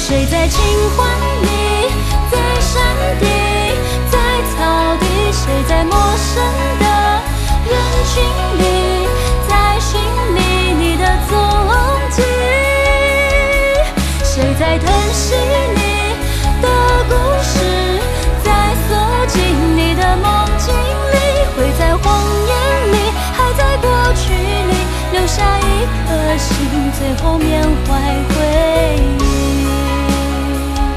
谁在情怀里，在山顶，在草地？谁在陌生的人群里，在寻觅你的踪迹？谁在疼惜你的故事，在锁进你的梦境里？会在谎言里，还在过去里留下一颗心，最后缅怀回